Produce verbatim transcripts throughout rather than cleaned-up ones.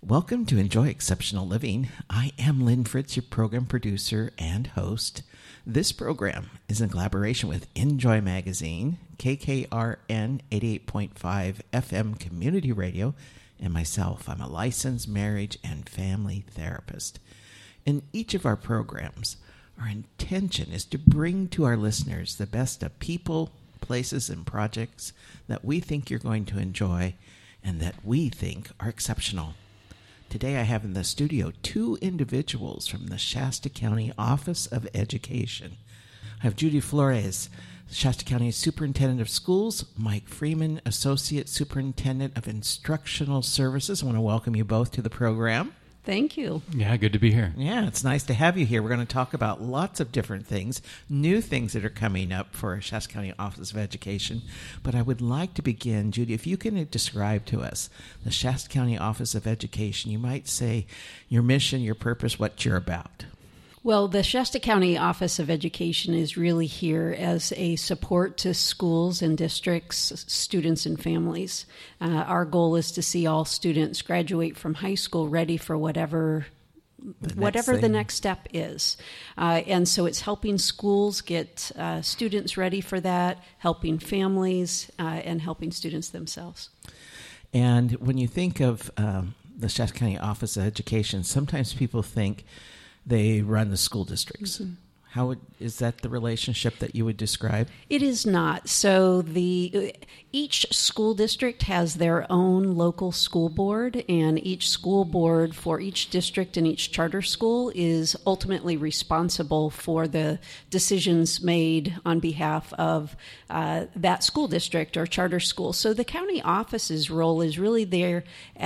Welcome to Enjoy Exceptional Living. I am Lynn Fritz, your program producer and host. This program is in collaboration with Enjoy Magazine, K K R N eighty-eight point five F M Community Radio, and myself. I'm a licensed marriage and family therapist. In each of our programs, our intention is to bring to our listeners the best of people, places, and projects that we think you're going to enjoy and that we think are exceptional. Today I have in the studio two individuals from the Shasta County Office of Education. I have Judy Flores, Shasta County Superintendent of Schools, Mike Freeman, Associate Superintendent of Instructional Services. I want to welcome you both to the program. Thank you. Yeah, good to be here. Yeah, it's nice to have you here. We're going to talk about lots of different things, new things that are coming up for Shasta County Office of Education. But I would like to begin, Judy, if you can describe to us the Shasta County Office of Education. You might say your mission, your purpose, what you're about. Well, the Shasta County Office of Education is really here as a support to schools and districts, students, and families. Uh, our goal is to see all students graduate from high school ready for whatever the whatever next the next step is. Uh, and so it's helping schools get uh, students ready for that, helping families, uh, and helping students themselves. And when you think of um, the Shasta County Office of Education, sometimes people think they run the school districts. Mm-hmm. How would, is that the relationship that you would describe? It is not. So the each school district has their own local school board, and each school board for each district and each charter school is ultimately responsible for the decisions made on behalf of uh, that school district or charter school. So the county office's role is really there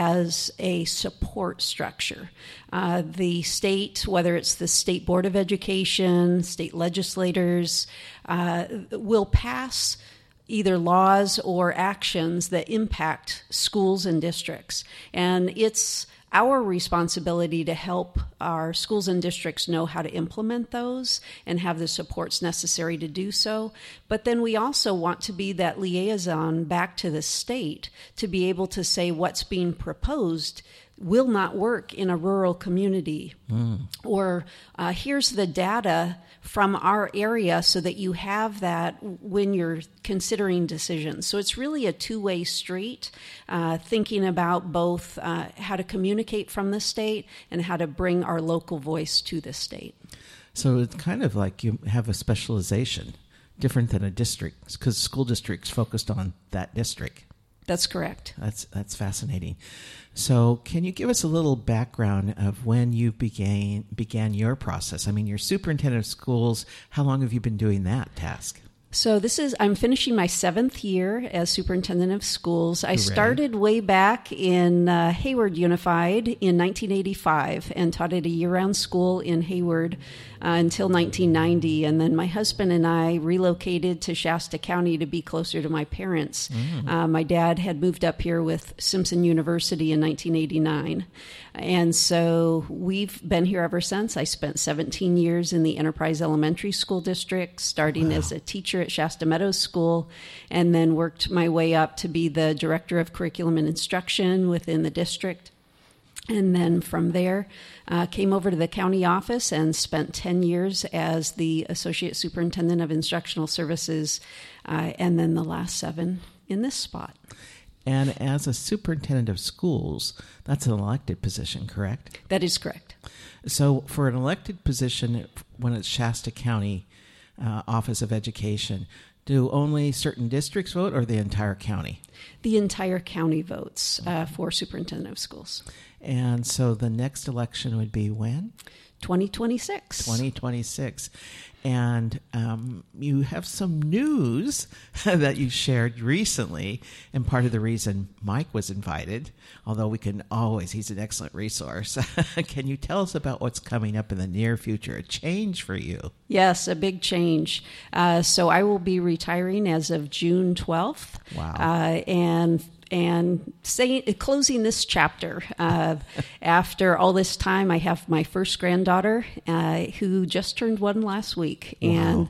as a support structure. Uh, the state, whether it's the State Board of Education, state legislators, uh, will pass either laws or actions that impact schools and districts. And it's our responsibility to help our schools and districts know how to implement those and have the supports necessary to do so. But then we also want to be that liaison back to the state to be able to say what's being proposed will not work in a rural community. Mm. Or uh, here's the data from our area so that you have that when you're considering decisions. So it's really a two-way street, uh, thinking about both uh, how to communicate from the state and how to bring our local voice to the state. So it's kind of like you have a specialization, different than a district, because school districts focused on that district. That's correct. That's that's fascinating. So can you give us a little background of when you began began your process? I mean, you're superintendent of schools. How long have you been doing that task? So this is, I'm finishing my seventh year as superintendent of schools. I Hooray. started way back in uh, Hayward Unified in nineteen eighty-five and taught at a year-round school in Hayward uh, until nineteen ninety. And then my husband and I relocated to Shasta County to be closer to my parents. Mm. Uh, my dad had moved up here with Simpson University in nineteen eighty-nine. And so we've been here ever since. I spent seventeen years in the Enterprise Elementary School District, starting wow. as a teacher at Shasta Meadows School, and then worked my way up to be the Director of Curriculum and Instruction within the district. And then from there, uh, came over to the county office and spent ten years as the Associate Superintendent of Instructional Services, uh, and then the last seven in this spot. And as a superintendent of schools, that's an elected position, correct? That is correct. So for an elected position, when it's Shasta County uh, Office of Education, do only certain districts vote or the entire county? The entire county votes uh, for superintendent of schools. And so the next election would be when? twenty twenty-six. twenty twenty-six. And um, you have some news that you shared recently, and part of the reason Mike was invited, although we can always, he's an excellent resource. Can you tell us about what's coming up in the near future, a change for you? Yes, a big change. Uh, so I will be retiring as of June twelfth. Wow. Uh, and And saying, closing this chapter, uh, after all this time, I have my first granddaughter uh, who just turned one last week. Wow. And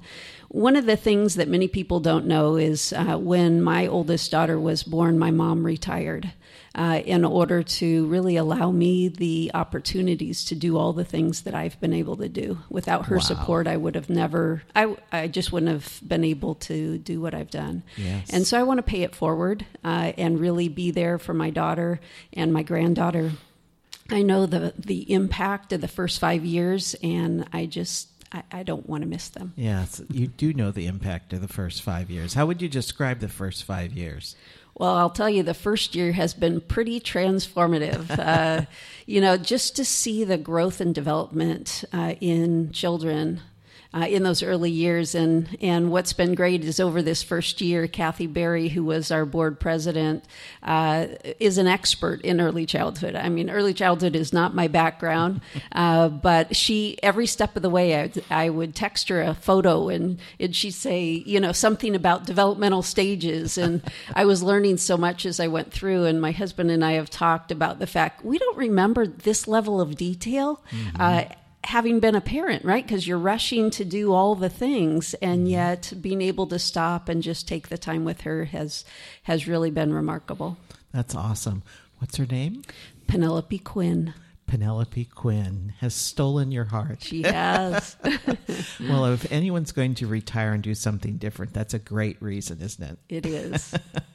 One of the things that many people don't know is uh, when my oldest daughter was born, my mom retired uh, in order to really allow me the opportunities to do all the things that I've been able to do. Without her Wow. support, I would have never, I, I just wouldn't have been able to do what I've done. Yes. And so I want to pay it forward uh, and really be there for my daughter and my granddaughter. I know the the impact of the first five years, and I just, I, I don't want to miss them. Yes, you do know the impact of the first five years. How would you describe the first five years? Well, I'll tell you, the first year has been pretty transformative. uh, you know, just to see the growth and development uh, in children uh, in those early years. And, and what's been great is over this first year, Kathy Berry, who was our board president, uh, is an expert in early childhood. I mean, early childhood is not my background, uh, but she, every step of the way, I, I would text her a photo and, and she'd say, you know, something about developmental stages. And I was learning so much as I went through. And my husband and I have talked about the fact we don't remember this level of detail. Mm-hmm. Uh, having been a parent, right? Because you're rushing to do all the things, and yet being able to stop and just take the time with her has has really been remarkable. That's awesome. What's her name? Penelope Quinn. Penelope Quinn has stolen your heart. She has. Well, if anyone's going to retire and do something different, that's a great reason, isn't it? It is.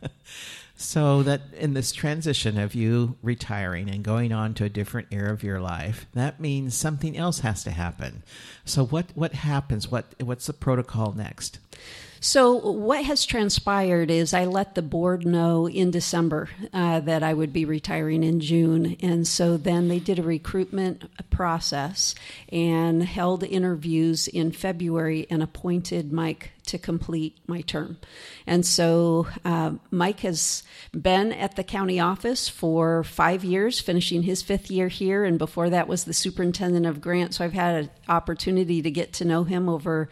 So that in this transition of you retiring and going on to a different era of your life, that means something else has to happen. So what, what happens? What what's the protocol next? So what has transpired is I let the board know in December uh, that I would be retiring in June. And so then they did a recruitment process and held interviews in February and appointed Mike to complete my term. And so uh, Mike has been at the county office for five years, finishing his fifth year here. And before that was the superintendent of grants. So I've had an opportunity to get to know him over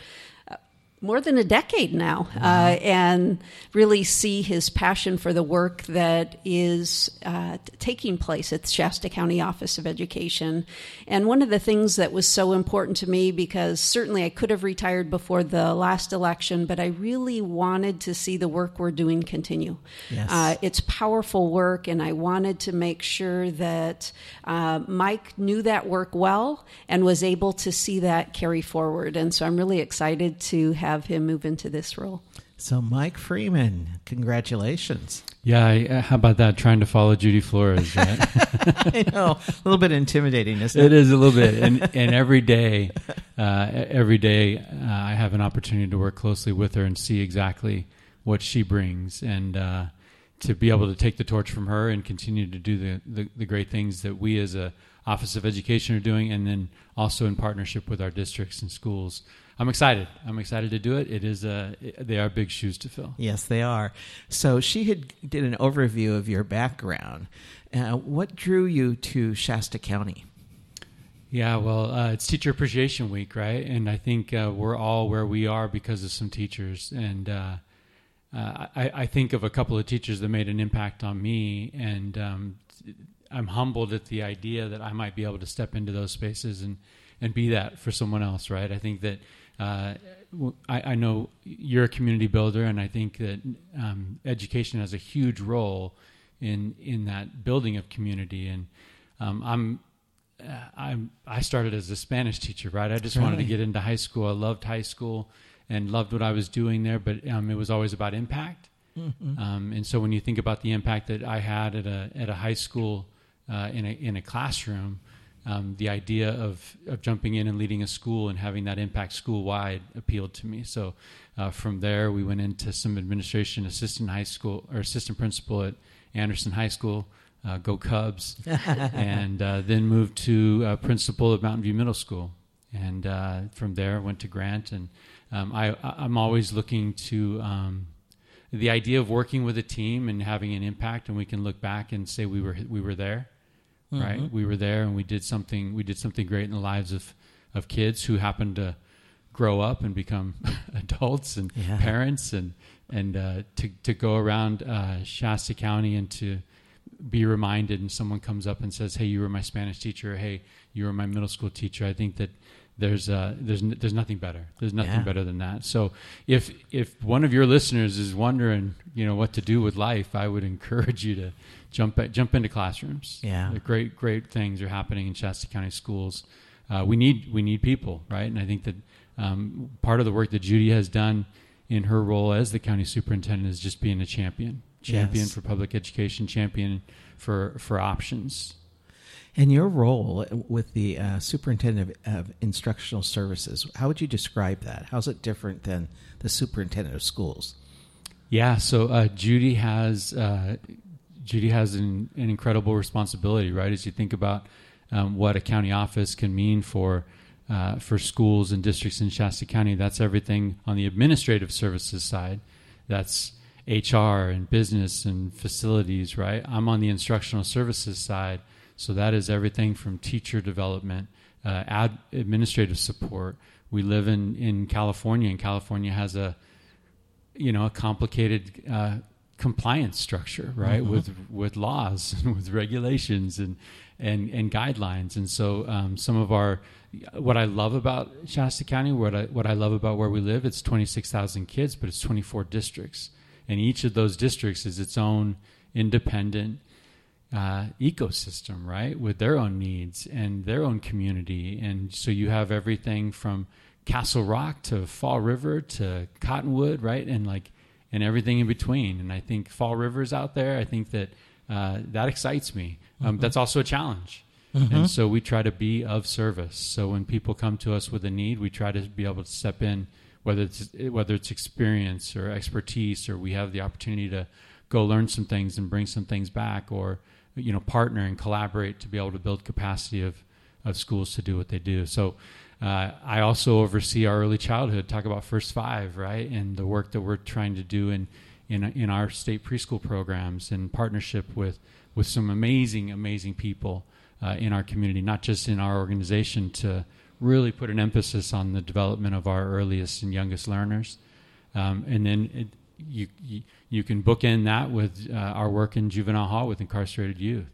more than a decade now, uh, and really see his passion for the work that is uh, taking place at the Shasta County Office of Education. And one of the things that was so important to me, because certainly I could have retired before the last election, but I really wanted to see the work we're doing continue. Yes. Uh, it's powerful work, and I wanted to make sure that uh, Mike knew that work well and was able to see that carry forward. And so I'm really excited to have him move into this role. So Mike Freeman, congratulations. Yeah, I, how about that? Trying to follow Judy Flores, right? I know, a little bit intimidating, isn't it? It is a little bit. And, and every day, uh, every day uh, I have an opportunity to work closely with her and see exactly what she brings, and uh, to be able to take the torch from her and continue to do the, the, the great things that we as a Office of Education are doing, and then also in partnership with our districts and schools. I'm excited. I'm excited to do it. It is a, they are big shoes to fill. Yes, they are. So she had did an overview of your background. Uh, what drew you to Shasta County? Yeah, well, uh, it's Teacher Appreciation Week, right? And I think uh, we're all where we are because of some teachers. And uh, uh, I, I think of a couple of teachers that made an impact on me, and um, I'm humbled at the idea that I might be able to step into those spaces and, and be that for someone else, right? I think that Uh, I, I know you're a community builder, and I think that um, education has a huge role in in that building of community. And um, I'm, uh, I'm I started as a Spanish teacher, right? I just right. wanted to get into high school. I loved high school and loved what I was doing there, but um, it was always about impact. Mm-hmm. Um, and so when you think about the impact that I had at a at a high school uh, in a in a classroom. Um, the idea of, of jumping in and leading a school and having that impact school-wide appealed to me. So uh, from there, we went into some administration, assistant high school or assistant principal at Anderson High School, uh, go Cubs, and uh, then moved to uh, principal at Mountain View Middle School. And uh, from there, went to Grant. And um, I, I'm always looking to um, the idea of working with a team and having an impact, and we can look back and say we were we were there. Right, mm-hmm. We were there, and we did something. We did something great in the lives of, of kids who happened to grow up and become adults and yeah. parents, and and uh, to to go around uh, Shasta County and to be reminded, and someone comes up and says, "Hey, you were my Spanish teacher. Or, hey, you were my middle school teacher." I think that there's uh, there's n- there's nothing better. There's nothing Yeah. better than that. So if if one of your listeners is wondering, you know, what to do with life, I would encourage you to jump at, jump into classrooms. Yeah. The great great things are happening in Shasta County schools. Uh, we need we need people, right? And I think that um, part of the work that Judy has done in her role as the county superintendent is just being a champion, champion Yes. for public education, champion for for options. And your role with the uh, superintendent of, of instructional services, how would you describe that? How's it different than the superintendent of schools? Yeah, so uh, Judy has uh, Judy has an, an incredible responsibility, right? As you think about um, what a county office can mean for uh, for schools and districts in Shasta County, that's everything on the administrative services side. That's H R and business and facilities, right? I'm on the instructional services side. So that is everything from teacher development, uh, ad, administrative support. We live in, in California, and California has a, you know, a complicated uh, compliance structure, right, mm-hmm. with with laws and with regulations and and and guidelines. And so um, some of our, what I love about Shasta County, what I what I love about where we live, it's twenty-six thousand kids, but it's twenty-four districts, and each of those districts is its own independent Uh, ecosystem, right, with their own needs and their own community. And so you have everything from Castle Rock to Fall River to Cottonwood, right, and like and everything in between. And I think Fall River's out there. I think that uh, that excites me. Um, mm-hmm. That's also a challenge. Mm-hmm. And so we try to be of service. So when people come to us with a need, we try to be able to step in, whether it's whether it's experience or expertise, or we have the opportunity to go learn some things and bring some things back, or you know, partner and collaborate to be able to build capacity of, of schools to do what they do. So uh, I also oversee our early childhood, talk about First Five, right, and the work that we're trying to do in in, in our state preschool programs in partnership with, with some amazing, amazing people uh, in our community, not just in our organization, to really put an emphasis on the development of our earliest and youngest learners. Um, and then it, You, you you can bookend that with uh, our work in juvenile hall with incarcerated youth,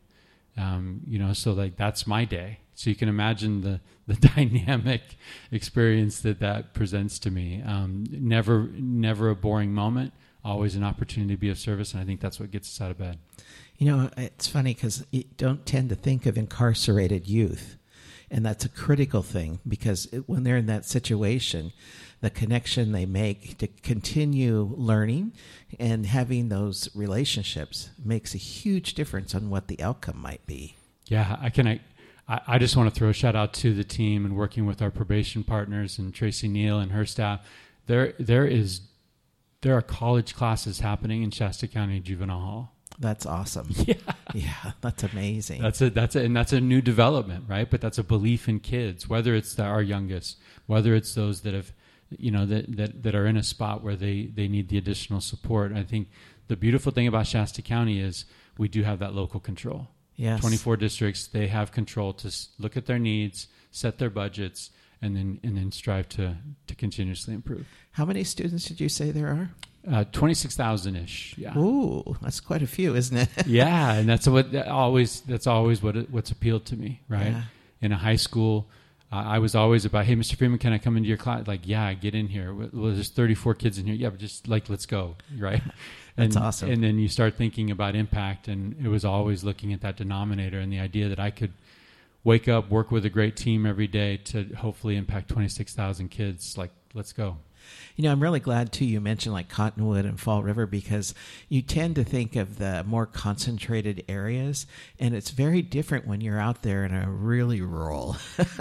um, you know. So like that's my day. So you can imagine the the dynamic experience that that presents to me. Um, never never a boring moment. Always an opportunity to be of service, and I think that's what gets us out of bed. You know, it's funny because you don't tend to think of incarcerated youth, and that's a critical thing because it, when they're in that situation, the connection they make to continue learning and having those relationships makes a huge difference on what the outcome might be. Yeah, I can. I, I just want to throw a shout out to the team and working with our probation partners and Tracy Neal and her staff. There, there is, there are college classes happening in Shasta County Juvenile Hall. That's awesome. Yeah, yeah, that's amazing. That's a that's a, and that's a new development, right? But that's a belief in kids, whether it's the, our youngest, whether it's those that have, you know, that, that, that are in a spot where they, they need the additional support. I think the beautiful thing about Shasta County is we do have that local control. Yes. twenty-four districts, they have control to look at their needs, set their budgets, and then and then strive to, to continuously improve. How many students did you say there are? Uh, twenty-six thousand-ish, yeah. Ooh, that's quite a few, isn't it? Yeah, and that's what always that's always what it, what's appealed to me, right? Yeah. In a high school, uh, I was always about, hey, Mister Freeman, can I come into your class? Like, yeah, get in here. Well, there's thirty-four kids in here. Yeah, but just like, let's go, right? That's and, awesome. And then you start thinking about impact, and it was always looking at that denominator and the idea that I could wake up, work with a great team every day to hopefully impact twenty-six thousand kids. Like, let's go. You know, I'm really glad, too, you mentioned like Cottonwood and Fall River because you tend to think of the more concentrated areas, and it's very different when you're out there in a really rural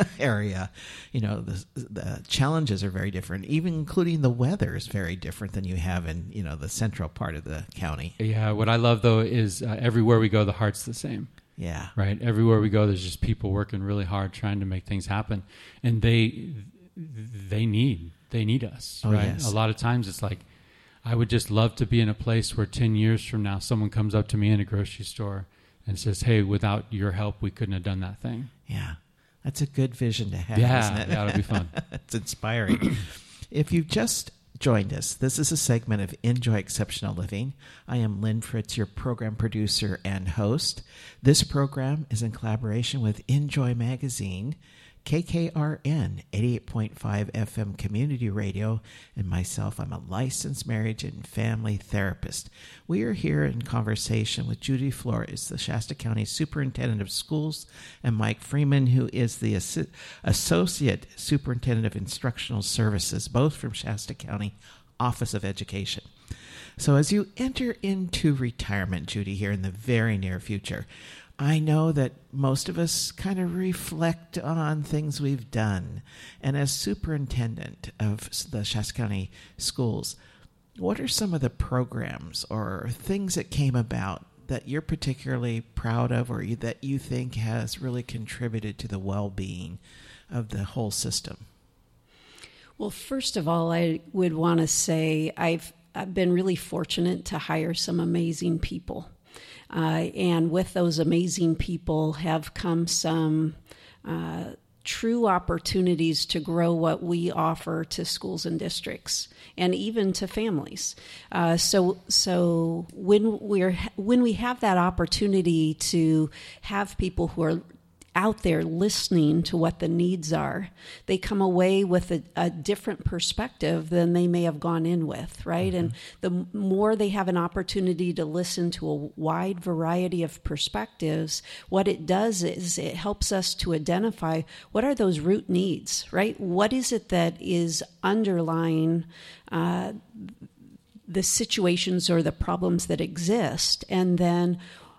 area. You know, the, the challenges are very different, even including the weather is very different than you have in, you know, the central part of the county. Yeah, what I love, though, is uh, everywhere we go, the heart's the same. Yeah. Right? Everywhere we go, there's just people working really hard trying to make things happen, and they they need they need us, oh, right? Yes. A lot of times it's like, I would just love to be in a place where ten years from now, someone comes up to me in a grocery store and says, hey, without your help, we couldn't have done that thing. Yeah. That's a good vision to have, yeah, isn't it? Yeah, that'll be fun. It's inspiring. If you've just joined us, this is a segment of Enjoy Exceptional Living. I am Lynn Fritz, your program producer and host. This program is in collaboration with Enjoy Magazine, K K R N eighty-eight point five F M Community Radio, and myself, I'm a licensed marriage and family therapist. We are here in conversation with Judy Flores, the Shasta County Superintendent of Schools, and Mike Freeman, who is the Assi- Associate Superintendent of Instructional Services, both from Shasta County Office of Education. So as you enter into retirement, Judy, here in the very near future, I know that most of us kind of reflect on things we've done. And as superintendent of the Shasta County Schools, what are some of the programs or things that came about that you're particularly proud of, or you, that you think has really contributed to the well-being of the whole system? Well, first of all, I would want to say I've, I've been really fortunate to hire some amazing people. Uh, and with those amazing people have come some uh, true opportunities to grow what we offer to schools and districts, and even to families. Uh, so, so when we're when we have that opportunity to have people who are out there listening to what the needs are, they come away with a, a different perspective than they may have gone in with, right? Mm-hmm. And the more they have an opportunity to listen to a wide variety of perspectives, what it does is it helps us to identify what are those root needs, right? What is it that is underlying uh, the situations or the problems that exist, and then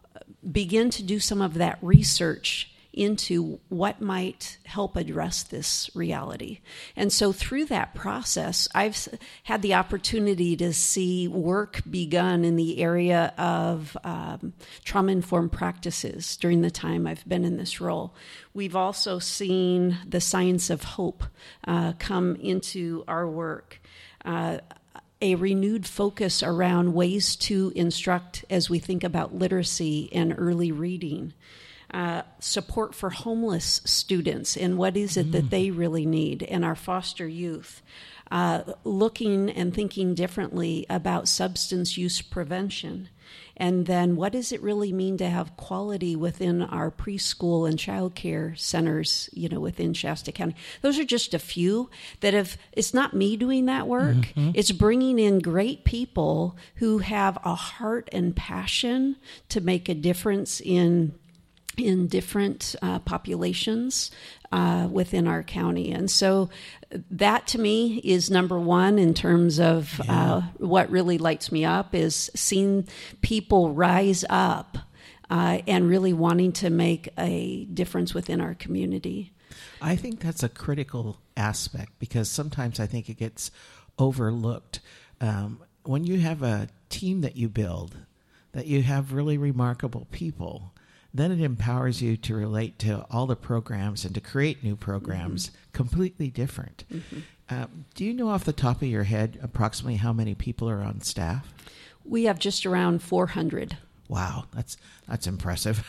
begin to do some of that research into what might help address this reality. And so through that process, I've had the opportunity to see work begun in the area of um, trauma-informed practices during the time I've been in this role. We've also seen the science of hope uh, come into our work. Uh, a renewed focus around ways to instruct as we think about literacy and early reading. Uh, support for homeless students and what is it mm. that they really need, and our foster youth. Uh, looking and thinking differently about substance use prevention. And then what does it really mean to have quality within our preschool and child care centers, you know, within Shasta County? Those are just a few that have, it's not me doing that work. Mm-hmm. It's bringing in great people who have a heart and passion to make a difference in in different uh, populations uh, within our county. And so that to me is number one in terms of yeah. uh, what really lights me up is seeing people rise up uh, and really wanting to make a difference within our community. I think that's a critical aspect because sometimes I think it gets overlooked. Um, when you have a team that you build, that you have really remarkable people, then it empowers you to relate to all the programs and to create new programs mm-hmm. completely different. Mm-hmm. Uh, do you know off the top of your head approximately how many people are on staff? We have just around four hundred. Wow, that's that's impressive.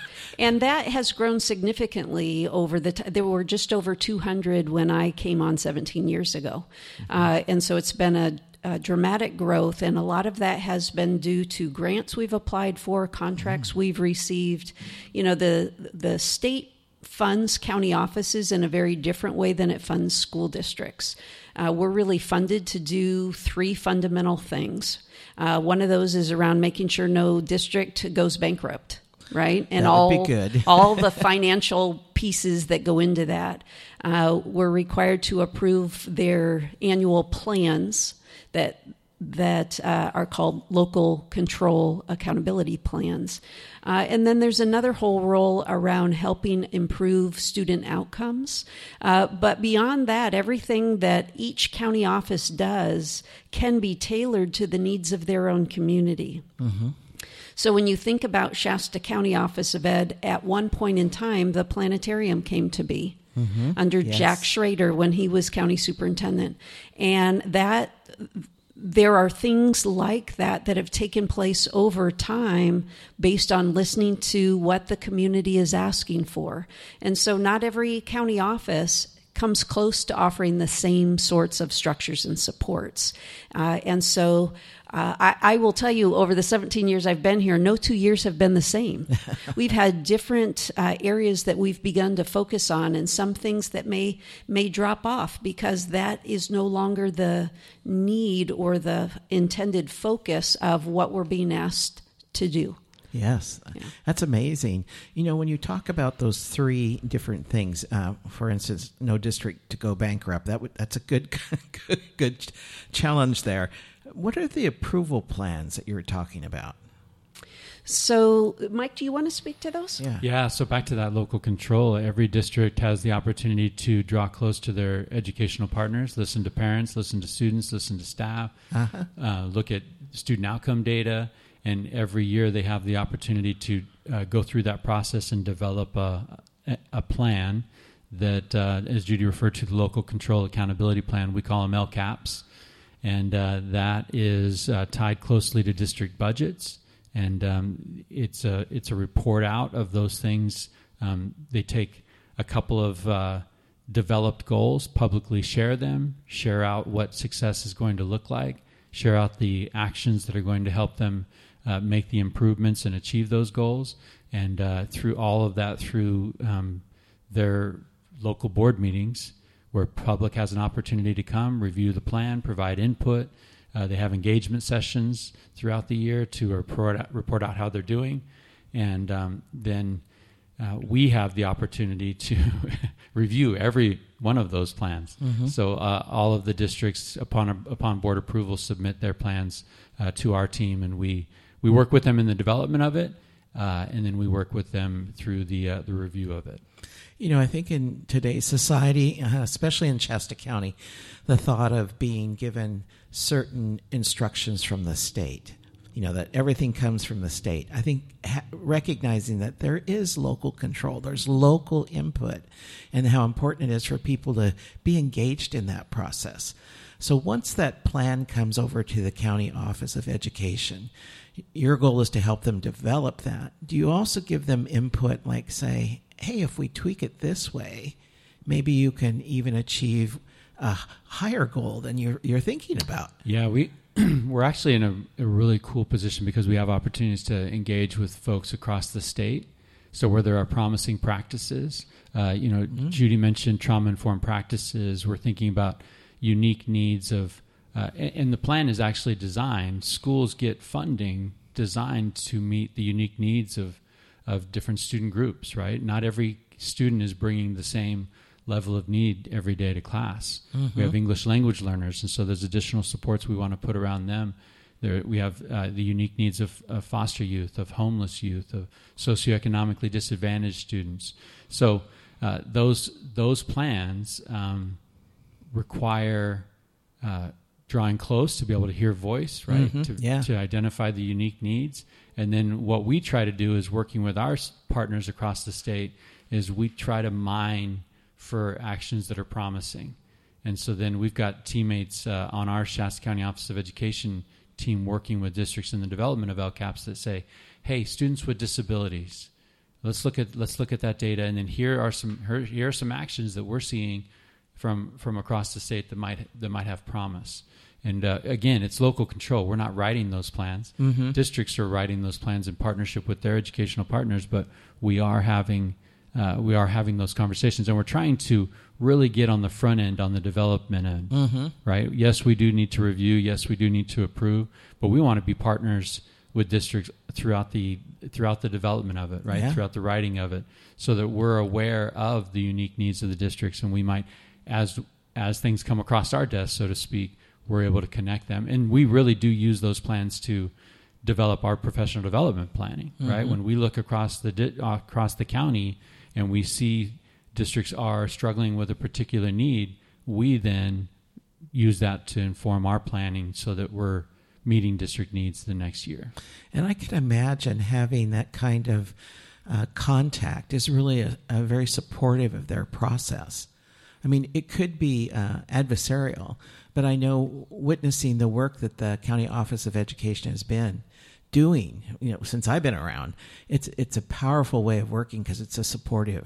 And that has grown significantly over the time. There were just over two hundred when I came on seventeen years ago. Mm-hmm. Uh, and so it's been a Uh, dramatic growth, and a lot of that has been due to grants we've applied for, contracts mm. we've received. You know, the the state funds county offices in a very different way than it funds school districts. Uh, we're really funded to do three fundamental things. Uh, one of those is around making sure no district goes bankrupt, right? And that all would be good. all the financial pieces that go into that. Uh, we're required to approve their annual plans that that uh, are called local control accountability plans. Uh, and then there's another whole role around helping improve student outcomes. Uh, but beyond that, everything that each county office does can be tailored to the needs of their own community. Mm-hmm. So when you think about Shasta County Office of Ed, at one point in time, the planetarium came to be mm-hmm. under yes. Jack Schrader when he was county superintendent. And that there are things like that that have taken place over time based on listening to what the community is asking for. And so not every county office comes close to offering the same sorts of structures and supports. Uh, and so uh, I, I will tell you, over the seventeen years I've been here, no two years have been the same. We've had different uh, areas that we've begun to focus on, and some things that may may drop off because that is no longer the need or the intended focus of what we're being asked to do. Yes, yeah. That's amazing. You know, when you talk about those three different things, uh, for instance, no district to go bankrupt, that would, that's a good, good, good challenge there. What are the approval plans that you were talking about? So, Mike, do you want to speak to those? Yeah. Yeah. So back to that local control, every district has the opportunity to draw close to their educational partners, listen to parents, listen to students, listen to staff, uh-huh. uh, look at student outcome data. And every year they have the opportunity to uh, go through that process and develop a, a plan that, uh, as Judy referred to, the Local Control Accountability Plan, we call them L CAPs. And uh, that is uh, tied closely to district budgets. And um, it's, a, it's a report out of those things. Um, they take a couple of uh, developed goals, publicly share them, share out what success is going to look like, share out the actions that are going to help them Uh, make the improvements and achieve those goals, and uh, through all of that, through um, their local board meetings, where public has an opportunity to come, review the plan, provide input. Uh, they have engagement sessions throughout the year to report out, report out how they're doing, and um, then uh, we have the opportunity to review every one of those plans. Mm-hmm. So uh, all of the districts, upon upon board approval, submit their plans uh, to our team, and we. We work with them in the development of it, uh, and then we work with them through the uh, the review of it. You know, I think in today's society, uh, especially in Shasta County, the thought of being given certain instructions from the state, you know, that everything comes from the state, I think ha- recognizing that there is local control, there's local input, and how important it is for people to be engaged in that process. So once that plan comes over to the County Office of Education, your goal is to help them develop that. Do you also give them input, like say, hey, if we tweak it this way, maybe you can even achieve a higher goal than you're, you're thinking about? Yeah, we, we're actually in a, a really cool position because we have opportunities to engage with folks across the state. So where there are promising practices, uh, you know, mm-hmm. Judy mentioned trauma-informed practices. We're thinking about unique needs of Uh, and, and the plan is actually designed, schools get funding designed to meet the unique needs of, of different student groups, right? Not every student is bringing the same level of need every day to class. Mm-hmm. We have English language learners, and so there's additional supports we want to put around them. There, we have uh, the unique needs of, of foster youth, of homeless youth, of socioeconomically disadvantaged students. So uh, those, those plans um, require uh, drawing close to be able to hear voice, right? Mm-hmm. To, yeah. to identify the unique needs. And then what we try to do is working with our partners across the state is we try to mine for actions that are promising. And so then we've got teammates uh, on our Shasta County Office of Education team working with districts in the development of L CAPs that say, hey, students with disabilities, let's look at let's look at that data, and then here are some here are some actions that we're seeing from from across the state that might that might have promise. And uh, again, it's local control. We're not writing those plans. Mm-hmm. Districts are writing those plans in partnership with their educational partners, but we are having uh, we are having those conversations, and we're trying to really get on the front end, on the development end, mm-hmm. right? Yes, we do need to review. Yes, we do need to approve, but we want to be partners with districts throughout the throughout the development of it, right? Yeah. Throughout the writing of it, so that we're aware of the unique needs of the districts, and we might, as as things come across our desk, so to speak, we're able to connect them. And we really do use those plans to develop our professional development planning, mm-hmm. right? When we look across the di- across the county and we see districts are struggling with a particular need, we then use that to inform our planning so that we're meeting district needs the next year. And I can imagine having that kind of uh, contact is really a, a very supportive of their process. I mean, it could be uh, adversarial, but I know witnessing the work that the County Office of Education has been doing, you know, since I've been around, it's it's a powerful way of working because it's a supportive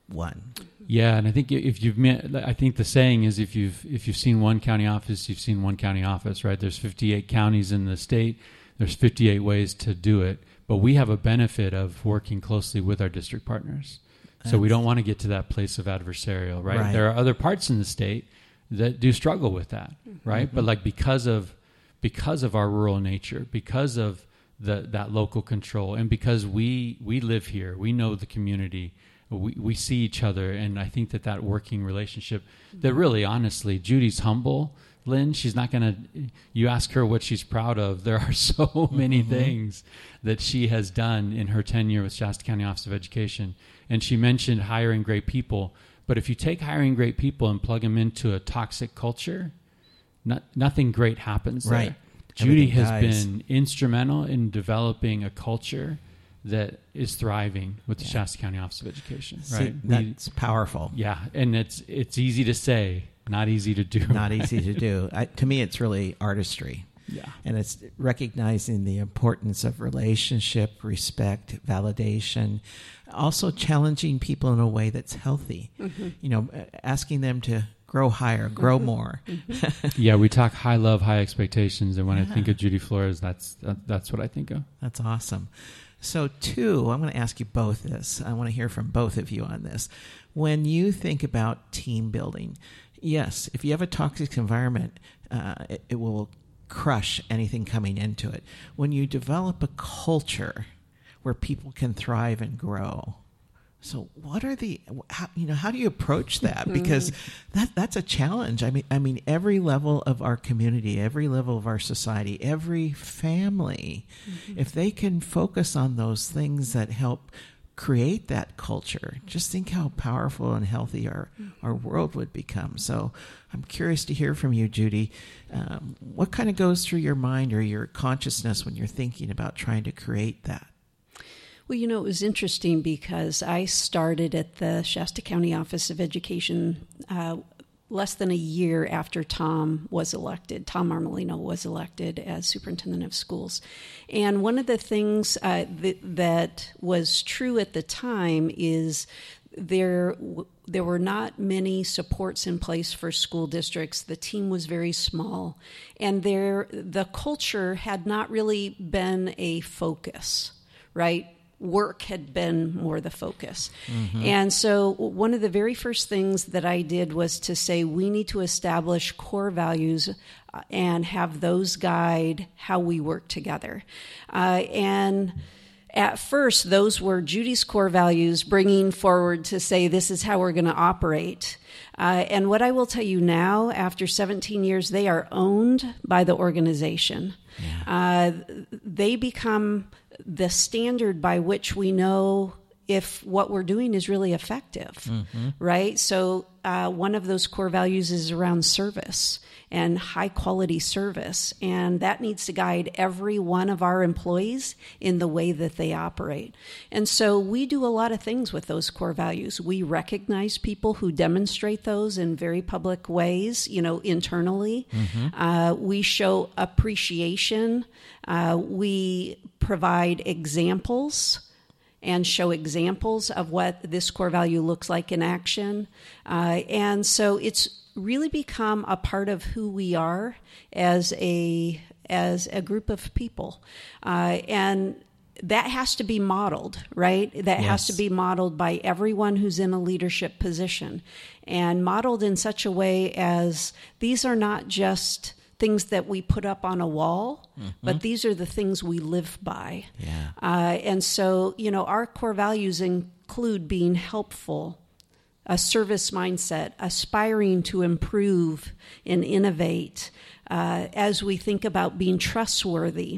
one. Yeah, and I think if you've met, I think the saying is if you've if you've seen one county office, you've seen one county office, right? There's fifty-eight counties in the state. There's fifty-eight ways to do it, but we have a benefit of working closely with our district partners. So we don't want to get to that place of adversarial, right? Right. There are other parts in the state that do struggle with that, right? Mm-hmm. But like because of because of our rural nature, because of the that local control, and because we we live here, we know the community, we we see each other, and I think that that working relationship, that really honestly, Judy's humble. Lynn, she's not going to, you ask her what she's proud of. There are so many mm-hmm. things that she has done in her tenure with Shasta County Office of Education. And she mentioned hiring great people. But if you take hiring great people and plug them into a toxic culture, not, nothing great happens right. there. Judy Everything has dies. been instrumental in developing a culture that is thriving with the yeah. Shasta County Office of Education. See, right? That's we, powerful. Yeah, and it's it's easy to say, not easy to do. Not easy to do. I, to me, it's really artistry. Yeah. And it's recognizing the importance of relationship, respect, validation, also challenging people in a way that's healthy. Mm-hmm. You know, asking them to grow higher, grow mm-hmm. more. Mm-hmm. Yeah, we talk high love, high expectations. And when yeah. I think of Judy Flores, that's that, that's what I think of. That's awesome. So, two, I'm going to ask you both this. I want to hear from both of you on this. When you think about team building, yes, if you have a toxic environment, uh, it, it will crush anything coming into it. When you develop a culture where people can thrive and grow, so what are the, how, you know, how do you approach that? Because that that's a challenge. I mean, I mean, every level of our community, every level of our society, every family, mm-hmm. if they can focus on those things that help create that culture, just think how powerful and healthy our, our world would become. So I'm curious to hear from you, Judy. Um, what kind of goes through your mind or your consciousness when you're thinking about trying to create that? Well, you know, it was interesting because I started at the Shasta County Office of Education uh, less than a year after Tom was elected. Tom Armelino was elected as superintendent of schools. And one of the things uh, th- that was true at the time is there w- there were not many supports in place for school districts. The team was very small, and there the culture had not really been a focus, right? Work had been more the focus. Mm-hmm. And so one of the very first things that I did was to say we need to establish core values and have those guide how we work together. Uh, and at first, those were Judy's core values bringing forward to say this is how we're going to operate. Uh, and what I will tell you now, after seventeen years, they are owned by the organization. Yeah. Uh, they become the standard by which we know if what we're doing is really effective, mm-hmm. right? So uh, one of those core values is around service and high quality service, and that needs to guide every one of our employees in the way that they operate. And so we do a lot of things with those core values. We recognize people who demonstrate those in very public ways, you know, internally. Mm-hmm. Uh, we show appreciation. Uh, we provide examples and show examples of what this core value looks like in action. Uh, and so it's really become a part of who we are as a as a group of people. Uh, and that has to be modeled, right? That yes. has to be modeled by everyone who's in a leadership position, and modeled in such a way as these are not just things that we put up on a wall, mm-hmm. but these are the things we live by. Yeah. Uh, and so, you know, our core values include being helpful, a service mindset, aspiring to improve and innovate. Uh, as we think about being trustworthy,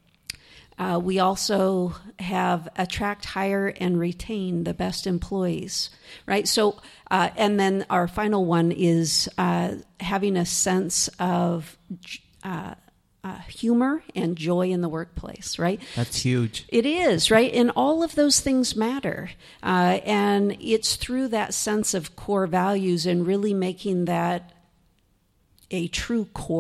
uh, we also have attract, hire, and retain the best employees, right? So, uh, and then our final one is uh, having a sense of uh, uh, humor and joy in the workplace, right? That's huge. It is, right? And all of those things matter. Uh, and it's through that sense of core values and really making that a true core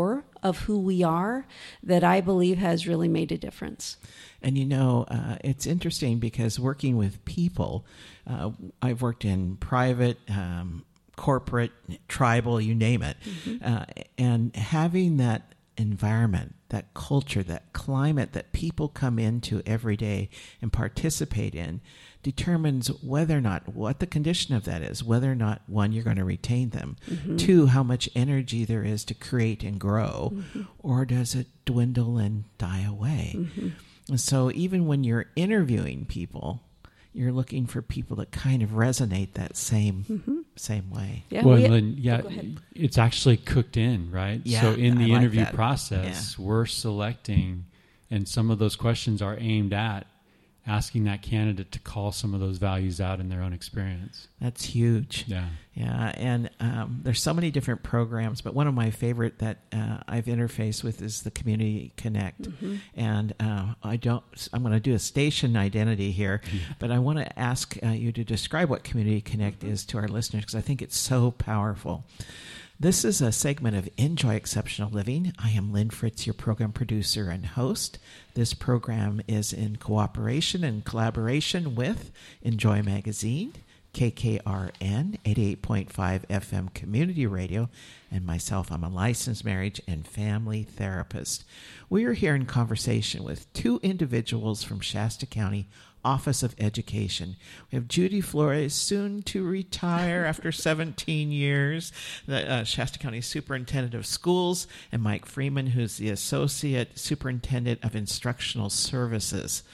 of who we are that I believe has really made a difference. And you know, uh, it's interesting because working with people, uh, I've worked in private, um, corporate, tribal, you name it, mm-hmm. uh, and having that environment, that culture, that climate that people come into every day and participate in determines whether or not what the condition of that is, whether or not, one, you're going to retain them, mm-hmm. two, how much energy there is to create and grow, mm-hmm. or does it dwindle and die away? Mm-hmm. And so even when you're interviewing people, you're looking for people that kind of resonate that same mm-hmm. same way. Yeah, well, we, then, yeah, oh, it's actually cooked in, right? Yeah, so in the I interview like that. process, yeah. we're selecting, and some of those questions are aimed at asking that candidate to call some of those values out in their own experience. That's huge. Yeah. Yeah. And um, there's so many different programs, but one of my favorite that uh, I've interfaced with is the Community Connect. Mm-hmm. And uh, I don't, I'm going to do a station identity here, yeah. but I want to ask uh, you to describe what Community Connect mm-hmm. is to our listeners, because I think it's so powerful. This is a segment of Enjoy Exceptional Living. I am Lynn Fritz, your program producer and host. This program is in cooperation and collaboration with Enjoy Magazine, K K R N, eighty-eight point five F M Community Radio, and myself, I'm a licensed marriage and family therapist. We are here in conversation with two individuals from Shasta County Office of Education. We have Judy Flores, soon to retire after seventeen years, the uh, Shasta County Superintendent of Schools, and Mike Freeman, who's the Associate Superintendent of Instructional Services.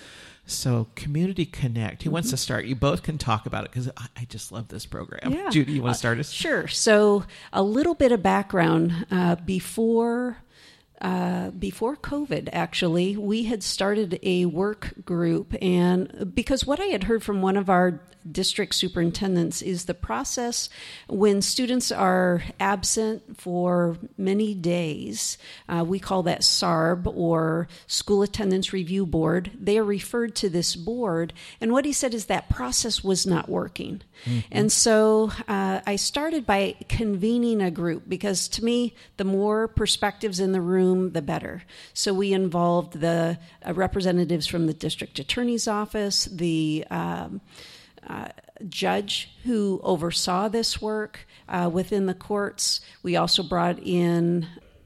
So Community Connect, who mm-hmm. wants to start? You both can talk about it because I, I just love this program. Yeah. Judy, you want to start us? Uh, sure. So a little bit of background. Uh, before Uh, before COVID, actually, we had started a work group, and because what I had heard from one of our district superintendents is the process when students are absent for many days, uh, we call that S A R B, or School Attendance Review Board. They are referred to this board, and what he said is that process was not working. Mm-hmm. And so uh, I started by convening a group, because to me, the more perspectives in the room, the better. So we involved the uh, representatives from the district attorney's office, the um, uh, judge who oversaw this work uh, within the courts. We also brought in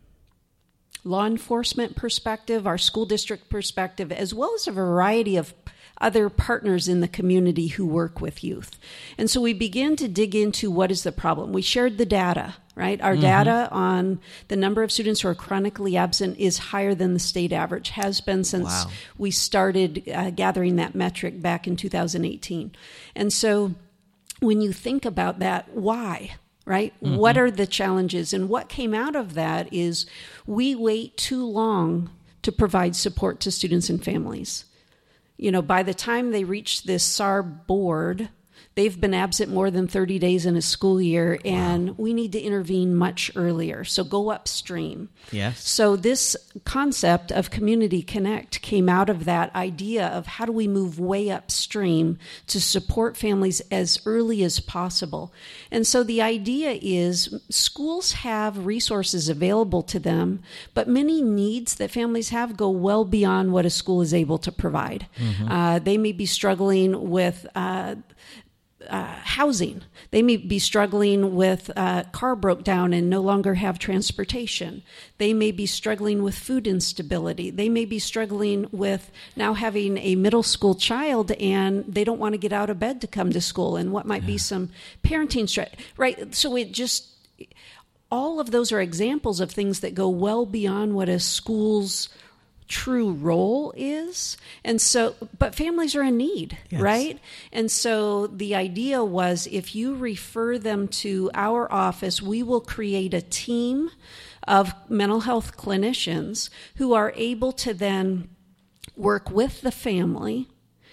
law enforcement perspective, our school district perspective, as well as a variety of other partners in the community who work with youth. And so we began to dig into what is the problem. We shared the data, right? Our mm-hmm. data on the number of students who are chronically absent is higher than the state average, has been since wow. we started uh, gathering that metric back in two thousand eighteen. And so when you think about that, why? Right? Mm-hmm. What are the challenges? And what came out of that is we wait too long to provide support to students and families. You know, by the time they reach this S A R B board, they've been absent more than thirty days in a school year, and wow. we need to intervene much earlier. So go upstream. Yes. So this concept of Community Connect came out of that idea of how do we move way upstream to support families as early as possible. And so the idea is schools have resources available to them, but many needs that families have go well beyond what a school is able to provide. Mm-hmm. Uh, they may be struggling with uh, Uh, housing. They may be struggling with uh, car broke down and no longer have transportation. They may be struggling with food instability. They may be struggling with now having a middle school child and they don't want to get out of bed to come to school, and what might yeah. be some parenting stress, right? So it just, all of those are examples of things that go well beyond what a school's true role is. And so, but families are in need, yes. right? And so the idea was, if you refer them to our office, we will create a team of mental health clinicians who are able to then work with the family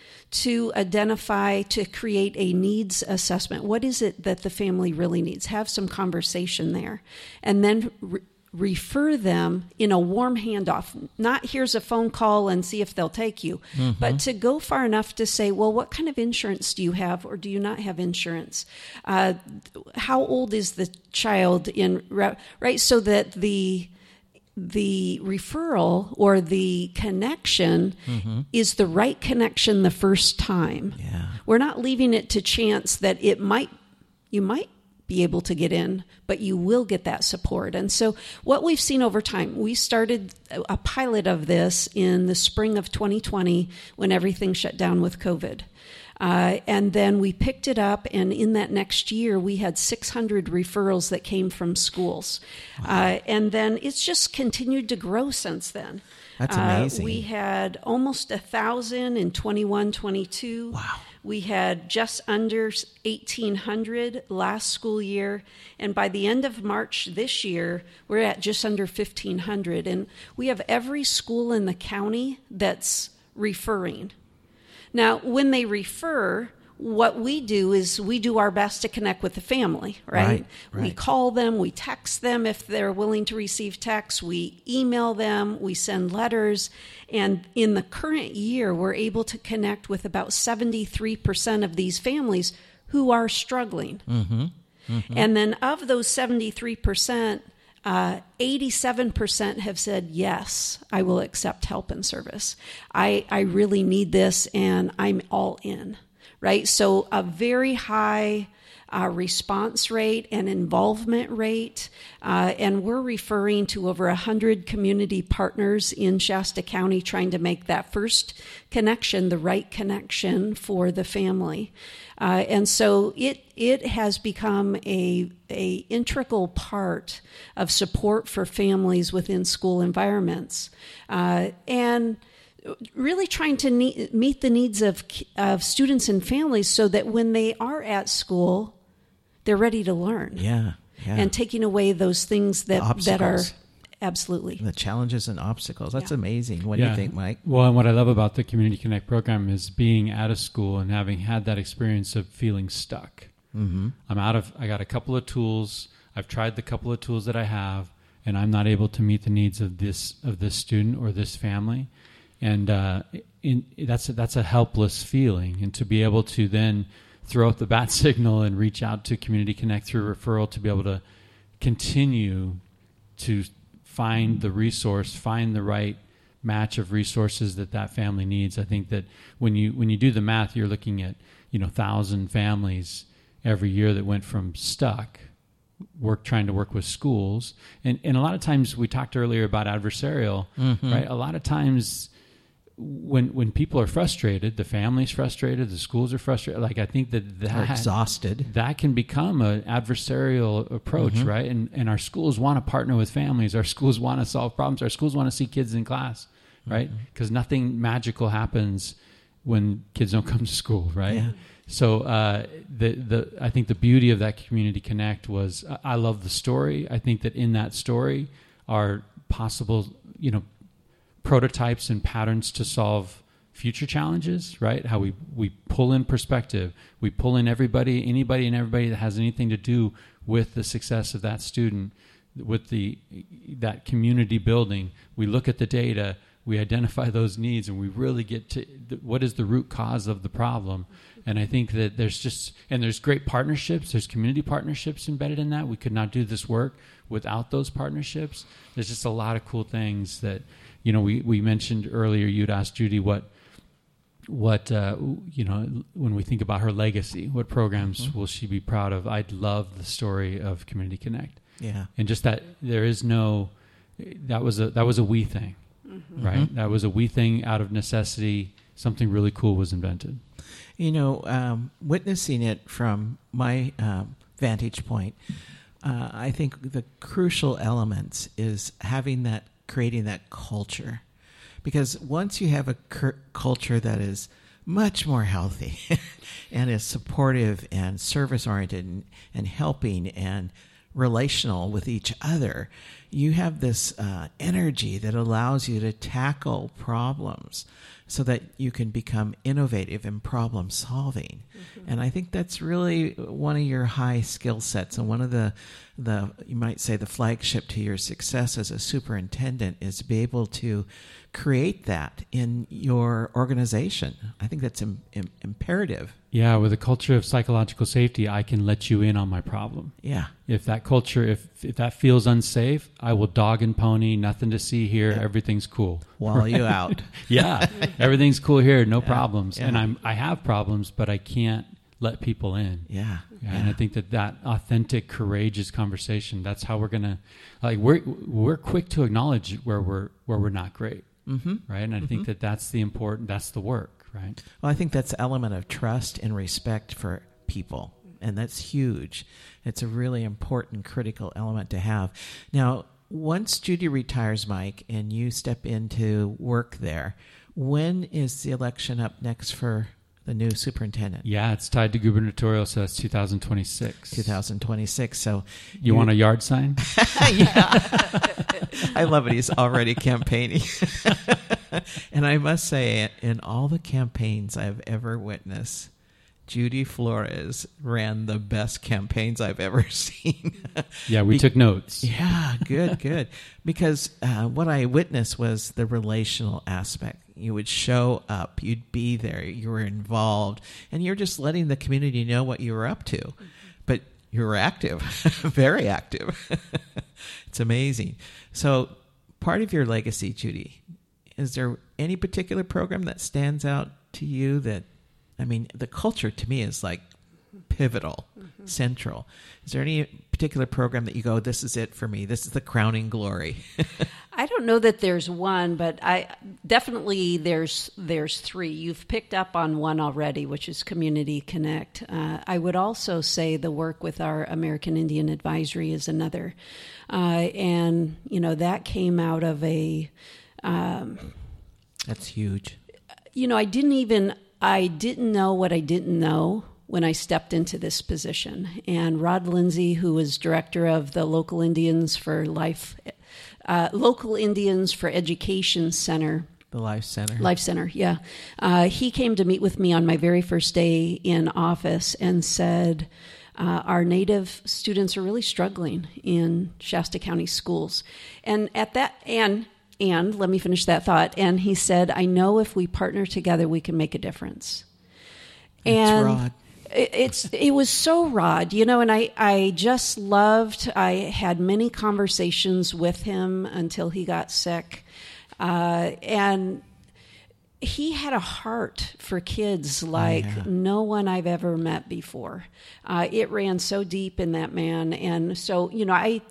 to identify, to create a needs assessment. What is it that the family really needs? Have some conversation there. And then re- refer them in a warm handoff, not here's a phone call and see if they'll take you, mm-hmm. but to go far enough to say, well, what kind of insurance do you have, or do you not have insurance? Uh, how old is the child in, right? So that the the referral or the connection mm-hmm. is the right connection the first time. Yeah. We're not leaving it to chance that it might, you might be able to get in, but you will get that support. And so what we've seen over time, we started a pilot of this in the spring of twenty twenty when everything shut down with COVID. Uh, and then we picked it up, and in that next year, we had six hundred referrals that came from schools. Wow. Uh, and then it's just continued to grow since then. That's amazing. Uh, we had almost one thousand in twenty-one twenty-two. Wow. We had just under eighteen hundred last school year, and by the end of March this year, we're at just under fifteen hundred. And we have every school in the county that's referring. Now, when they refer, what we do is we do our best to connect with the family, right? Right, right. We call them, we text them if they're willing to receive text, we email them, we send letters, and in the current year, we're able to connect with about seventy-three percent of these families who are struggling. Mm-hmm. Mm-hmm. And then of those seventy-three percent, Uh, eighty-seven percent have said, yes, I will accept help and service. I, I really need this, and I'm all in, right? So a very high uh, response rate and involvement rate, uh, and we're referring to over one hundred community partners in Shasta County trying to make that first connection the right connection for the family. Uh, and so it it has become a a integral part of support for families within school environments, uh, and really trying to ne- meet the needs of of students and families so that when they are at school, they're ready to learn. Yeah, yeah. And taking away those things that that are. Absolutely. The challenges and obstacles. That's yeah. amazing. What yeah. do you think, Mike? Well, and what I love about the Community Connect program is being at a school and having had that experience of feeling stuck. Mm-hmm. I'm out of, I got a couple of tools. I've tried the couple of tools that I have, and I'm not able to meet the needs of this, of this student or this family. And uh, in, that's, a, that's a helpless feeling. And to be able to then throw out the bat signal and reach out to Community Connect through referral to be able to continue to find the resource, find the right match of resources that that family needs. I think that when you when you do the math, you're looking at, you know, thousand families every year that went from stuck, work trying to work with schools. And and a lot of times, we talked earlier about adversarial, mm-hmm. right? A lot of times when when people are frustrated, the family's frustrated, the schools are frustrated. Like, I think that that, They're exhausted. that can become an adversarial approach, mm-hmm. right? And and our schools want to partner with families. Our schools want to solve problems. Our schools want to see kids in class, right? Because mm-hmm. nothing magical happens when kids don't come to school, right? Yeah. So uh, the the I think the beauty of that Community Connect was, I love the story. I think that in that story are possible, you know, prototypes and patterns to solve future challenges, right? How we, we pull in perspective, we pull in everybody, anybody and everybody that has anything to do with the success of that student, with the that community building. We look at the data, we identify those needs, and we really get to the, what is the root cause of the problem. And I think that there's just, and there's great partnerships, there's community partnerships embedded in that. We could not do this work without those partnerships. There's just a lot of cool things that, you know, we, we mentioned earlier, you'd asked Judy what, what uh, you know, when we think about her legacy, what programs mm-hmm. will she be proud of? I'd love the story of Community Connect. Yeah. And just that there is no, that was a, that was a we thing, mm-hmm. right? Mm-hmm. That was a we thing out of necessity. Something really cool was invented. You know, um, witnessing it from my um, vantage point, uh, I think the crucial elements is having that, creating that culture. Because once you have a cur- culture that is much more healthy and is supportive and service-oriented and, and helping and relational with each other, you have this uh, energy that allows you to tackle problems so that you can become innovative in problem solving. Mm-hmm. And I think that's really one of your high skill sets, and one of the, the you might say the flagship to your success as a superintendent is to be able to create that in your organization. I think that's im- im- imperative. Yeah, with a culture of psychological safety, I can let you in on my problem. Yeah. If that culture, if if that feels unsafe, I will dog and pony, nothing to see here. Yeah. Everything's cool. Wall you out. Yeah. Everything's cool here. No yeah. problems. Yeah. And I'm, I have problems, but I can't let people in. Yeah. yeah. And I think that that authentic, courageous conversation, that's how we're going to, like, we're, we're quick to acknowledge where we're, where we're not great. Mm-hmm. Right. And I mm-hmm. think that that's the important, that's the work. Right. Well, I think that's an element of trust and respect for people. And that's huge. It's a really important, critical element to have. Now, once Judy retires, Mike, and you step into work there, when is the election up next for the new superintendent? Yeah, it's tied to gubernatorial, so it's two thousand twenty-six. two thousand twenty-six. So you, you want a yard sign? Yeah. I love it. He's already campaigning. And I must say, in all the campaigns I've ever witnessed, Judy Flores ran the best campaigns I've ever seen. Yeah, we Be- took notes. Yeah, good, good. Because uh, what I witnessed was the relational aspect. You would show up, you'd be there, you were involved, and you're just letting the community know what you were up to. Mm-hmm. But you were active, very active. It's amazing. So part of your legacy, Judy, is there any particular program that stands out to you that, I mean, the culture to me is like pivotal, mm-hmm. central. Is there any particular program that you go, this is it for me, this is the crowning glory? I don't know that there's one, but I definitely there's there's three. You've picked up on one already, which is Community Connect. Uh, I would also say the work with our American Indian Advisory is another. Uh, and, you know, that came out of a... Um, That's huge. You know, I didn't even... I didn't know what I didn't know when I stepped into this position. And Rod Lindsay, who was director of the Local Indians for Life, uh, Local Indians for Education Center. The Life Center. Life Center, yeah. Uh, he came to meet with me on my very first day in office and said, uh, our Native students are really struggling in Shasta County schools. And at that, and... And let me finish that thought. And he said, I know if we partner together, we can make a difference. That's and Rod. It, it's, it was so Rod, you know, and I, I just loved, I had many conversations with him until he got sick. Uh, and he had a heart for kids like oh, yeah. no one I've ever met before. Uh, it ran so deep in that man. And so, you know, I...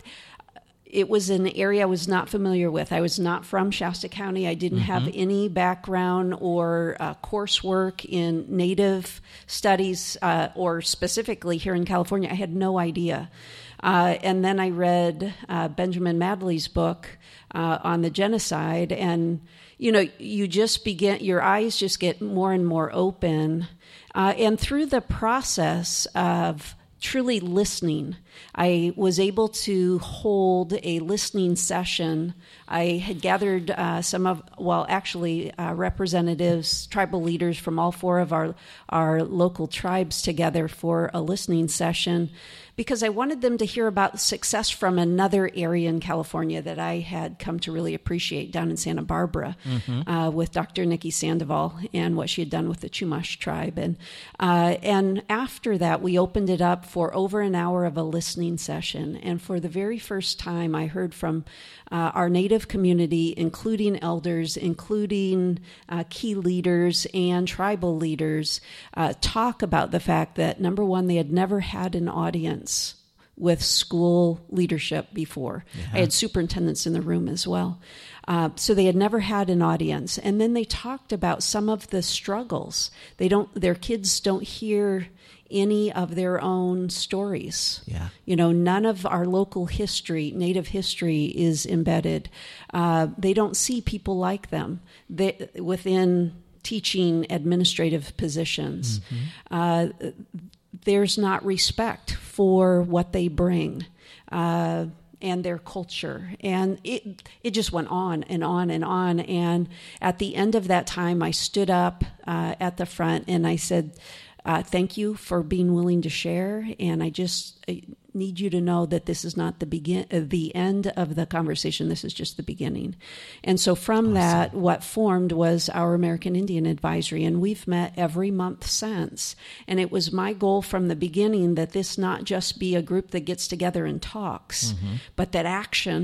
It was an area I was not familiar with. I was not from Shasta County. I didn't mm-hmm. have any background or uh, coursework in Native studies uh, or specifically here in California. I had no idea. Uh, and then I read uh, Benjamin Madley's book uh, on the genocide. And, you know, you just begin, your eyes just get more and more open. Uh, and through the process of truly listening, I was able to hold a listening session. I had gathered uh, some of, well, actually uh, representatives, tribal leaders from all four of our, our local tribes together for a listening session because I wanted them to hear about success from another area in California that I had come to really appreciate down in Santa Barbara mm-hmm. uh, with Doctor Nikki Sandoval and what she had done with the Chumash tribe. And, uh, and after that, we opened it up for over an hour of a listening session. And for the very first time, I heard from uh, our Native community, including elders, including uh, key leaders and tribal leaders, uh, talk about the fact that, number one, they had never had an audience with school leadership before. Yeah. I had superintendents in the room as well. Uh, so they had never had an audience. And then they talked about some of the struggles. They don't, their kids don't hear any of their own stories. Yeah. You know, none of our local history, Native history is embedded. Uh, they don't see people like them they, within teaching administrative positions. Mm-hmm. Uh, there's not respect for what they bring uh, and their culture. And it it just went on and on and on. And at the end of that time, I stood up uh, at the front and I said, uh, thank you for being willing to share. And I just I need you to know that this is not the begin uh, the end of the conversation. This is just the beginning. And so from awesome. that, what formed was our American Indian Advisory, and we've met every month since. And it was my goal from the beginning that this not just be a group that gets together and talks, mm-hmm. but that action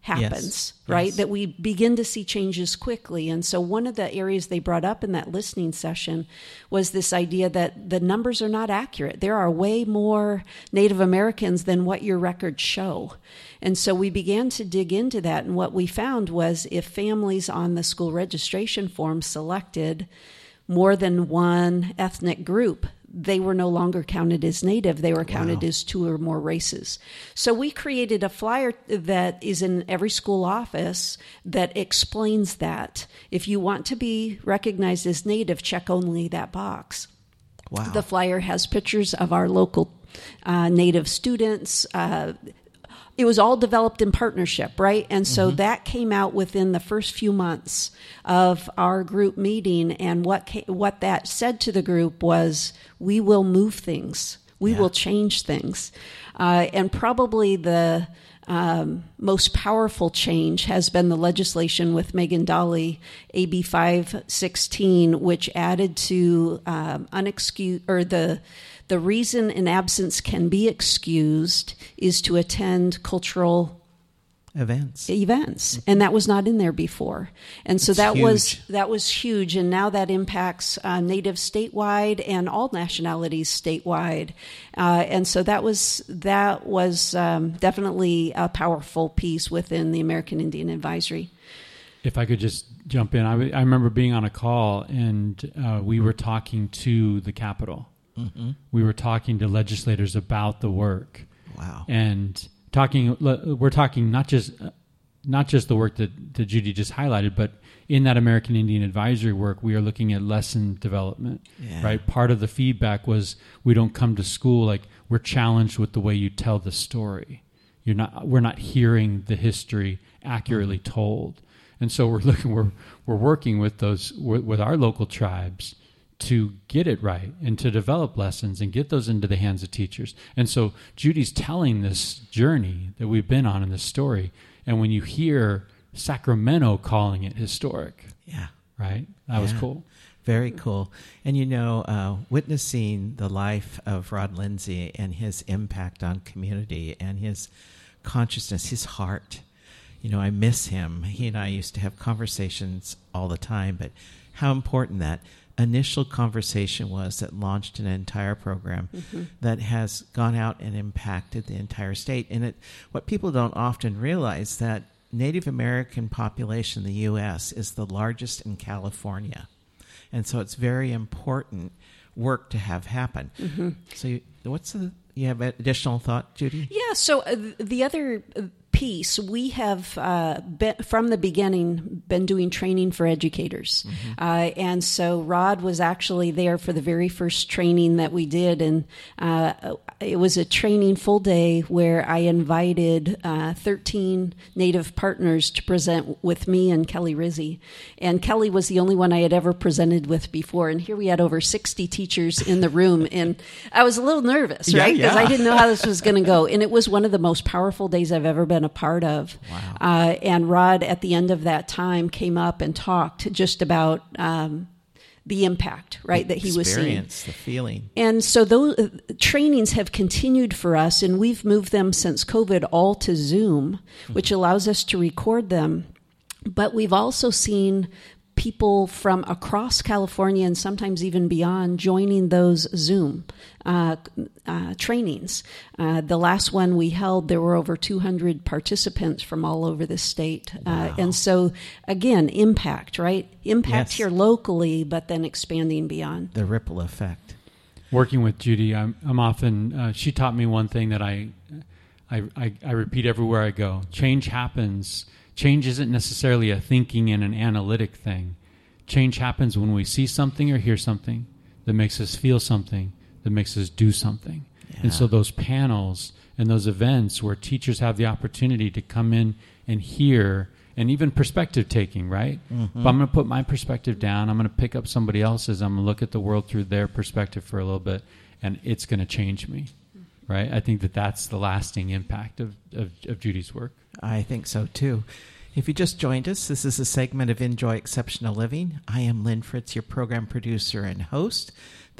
happens, Yes. right? Yes. That we begin to see changes quickly. And so one of the areas they brought up in that listening session was this idea that the numbers are not accurate. There are way more Native Americans than what your records show. And so we began to dig into that. And what we found was if families on the school registration form selected more than one ethnic group, they were no longer counted as Native. They were counted Wow. as two or more races. So we created a flyer that is in every school office that explains that. If you want to be recognized as Native, check only that box. Wow. The flyer has pictures of our local uh, Native students. Uh, it was all developed in partnership, right? And so mm-hmm. that came out within the first few months of our group meeting. And what ca- what that said to the group was, we will move things. We Yeah. will change things. Uh, and probably the um, most powerful change has been the legislation with Megan Daly, A B five sixteen, which added to um, unexcused, or the the reason an absence can be excused is to attend cultural Events. events, and that was not in there before. And so It's that was huge. that was huge, and now that impacts uh, Native statewide and all nationalities statewide. Uh, and so that was that was um, definitely a powerful piece within the American Indian Advisory. If I could just jump in, I, w- I remember being on a call and uh, we were talking to the Capitol. Mm-hmm. We were talking to legislators about the work. Wow. And talking, we're talking not just not just the work that, that Judy just highlighted, but in that American Indian Advisory work, we are looking at lesson development, Yeah. right? Part of the feedback was we don't come to school like we're challenged with the way you tell the story. You're not, we're not hearing the history accurately Mm-hmm. told, and so we're looking, we're we're working with those with, with our local tribes to get it right and to develop lessons and get those into the hands of teachers. And so Judy's telling this journey that we've been on in this story. And when you hear Sacramento calling it historic, Yeah. right? That was Yeah. cool. Very cool. And, you know, uh, witnessing the life of Rod Lindsay and his impact on community and his consciousness, his heart, you know, I miss him. He and I used to have conversations all the time, but how important that initial conversation was that launched an entire program mm-hmm. that has gone out and impacted the entire state. And it, what people don't often realize that Native American population in the U S is the largest in California. And so it's very important work to have happen. Mm-hmm. So you, what's the, you have additional thought, Judy? Yeah, so uh, the other piece, we have uh, been, from the beginning been doing training for educators. Mm-hmm. Uh, and so Rod was actually there for the very first training that we did. And uh, it was a training full day where I invited uh, thirteen Native partners to present with me and Kelly Rizzi. And Kelly was the only one I had ever presented with before. And here we had over sixty teachers in the room. And I was a little nervous, right? Because Yeah, yeah. I didn't know how this was going to go. And it was one of the most powerful days I've ever been a part of. Wow. Uh, and Rod, at the end of that time, came up and talked just about um, the impact, right, The that he was seeing. experience, the feeling. And so those uh, trainings have continued for us, and we've moved them since COVID all to Zoom, mm-hmm. which allows us to record them. But we've also seen people from across California and sometimes even beyond joining those Zoom uh, uh, trainings. Uh, the last one we held, there were over two hundred participants from all over the state. Wow. Uh, and so, again, impact, right? Impact Yes. here locally, but then expanding beyond. The ripple effect. Working with Judy, I'm, I'm often, uh, she taught me one thing that I, I, I, I repeat everywhere I go. Change happens. Change isn't necessarily a thinking and an analytic thing. Change happens when we see something or hear something that makes us feel something, that makes us do something. Yeah. And so those panels and those events where teachers have the opportunity to come in and hear, and even perspective taking, right? Mm-hmm. But I'm going to put my perspective down. I'm going to pick up somebody else's. I'm going to look at the world through their perspective for a little bit, and it's going to change me, right? I think that that's the lasting impact of, of, of Judy's work. I think so, too. If you just joined us, this is a segment of Enjoy Exceptional Living. I am Lynn Fritz, your program producer and host.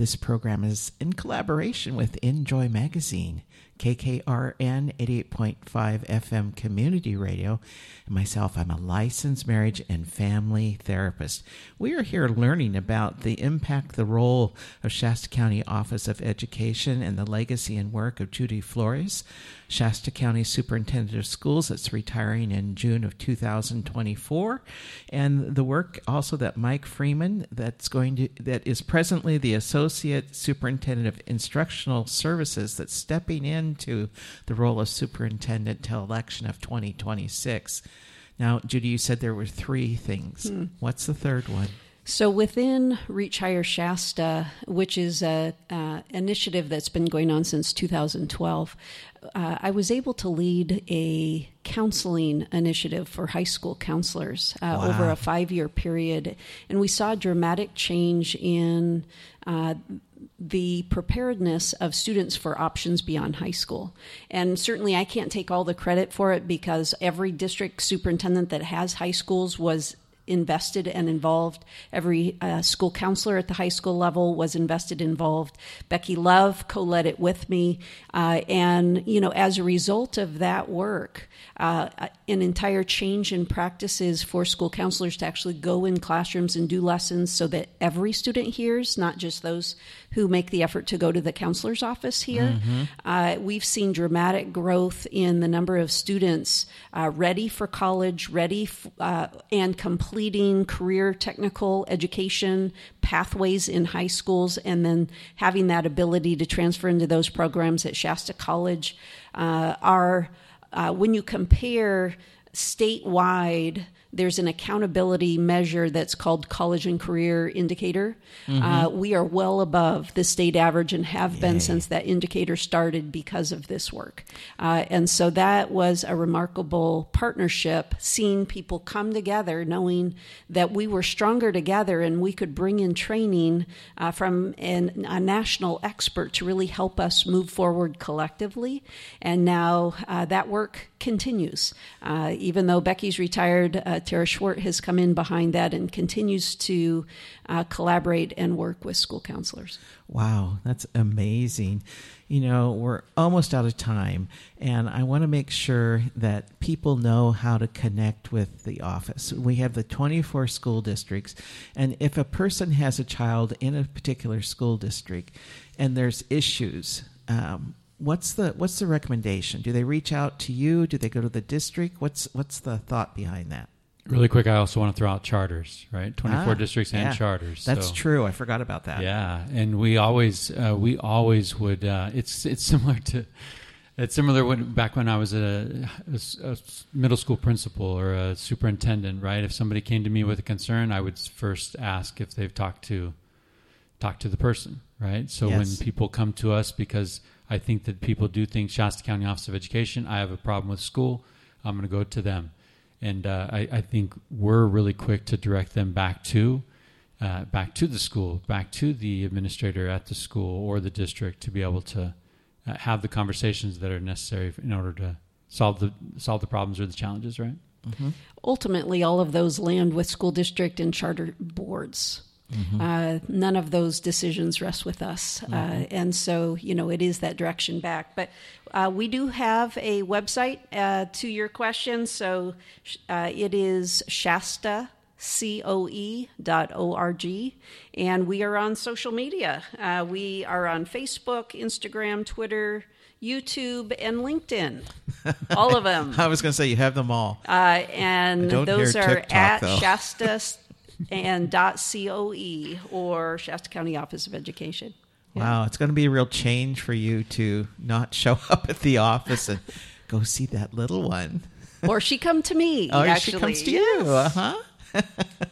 This program is in collaboration with Enjoy Magazine, K K R N eighty-eight point five F M Community Radio. And myself, I'm a licensed marriage and family therapist. We are here learning about the impact, the role of Shasta County Office of Education, and the legacy and work of Judy Flores, Shasta County Superintendent of Schools that's retiring in June of two thousand twenty-four, and the work also that Mike Freeman, that's going to that is presently the Associate Superintendent of Instructional Services, that's stepping into the role of superintendent till election of twenty twenty-six. Now, Judy, you said there were three things. Hmm. What's the third one? So within Reach Higher Shasta, which is an initiative that's been going on since two thousand twelve, uh, I was able to lead a counseling initiative for high school counselors uh, wow. over a five-year period. And we saw dramatic change in uh, the preparedness of students for options beyond high school. And certainly I can't take all the credit for it because every district superintendent that has high schools was invested and involved. Every uh, school counselor at the high school level was invested, involved. Becky Love co-led it with me. Uh, and, you know, as a result of that work, uh, an entire change in practices for school counselors to actually go in classrooms and do lessons so that every student hears, not just those who make the effort to go to the counselor's office here. Mm-hmm. Uh, we've seen dramatic growth in the number of students uh, ready for college, ready f- uh, and completing career technical education pathways in high schools, and then having that ability to transfer into those programs at Shasta College. Uh, are uh, when you compare statewide, there's an accountability measure that's called College and Career Indicator. Mm-hmm. Uh, we are well above the state average and have Yay. been since that indicator started because of this work. Uh, and so that was a remarkable partnership, seeing people come together, knowing that we were stronger together and we could bring in training uh, from an, a national expert to really help us move forward collectively. And now uh, that work continues. Uh, even though Becky's retired, uh, Tara Schwart has come in behind that and continues to uh, collaborate and work with school counselors. Wow, that's amazing. You know, we're almost out of time, and I want to make sure that people know how to connect with the office. We have the twenty-four school districts, and if a person has a child in a particular school district and there's issues, um, What's the what's the recommendation? Do they reach out to you? Do they go to the district? What's what's the thought behind that? Really quick, I also want to throw out charters, right? twenty-four ah, districts and yeah. charters. That's so, true. I forgot about that. Yeah, and we always uh, we always would. Uh, it's it's similar to it's similar when back when I was a, a, a middle school principal or a superintendent, right? If somebody came to me with a concern, I would first ask if they've talked to talk to the person, right? So yes. when people come to us, because I think that people do think Shasta County Office of Education, I have a problem with school, I'm going to go to them. And uh, I, I think we're really quick to direct them back to uh, back to the school, back to the administrator at the school or the district to be able to uh, have the conversations that are necessary in order to solve the solve the problems or the challenges, right? Mm-hmm. Ultimately, all of those land with school district and charter boards. Mm-hmm. Uh, none of those decisions rest with us. Mm-hmm. Uh, and so, you know, it is that direction back. But uh, we do have a website uh, to your question. So uh, it is shasta coe dot org. And we are on social media. Uh, we are on Facebook, Instagram, Twitter, YouTube, and LinkedIn. All of them. I was going to say you have them all. Uh, and those are TikTok, at though. Shasta and .coe or Shasta County Office of Education. Yeah. Wow, it's going to be a real change for you to not show up at the office and go see that little one. Or she come to me, or actually. she comes to yes. you, uh-huh.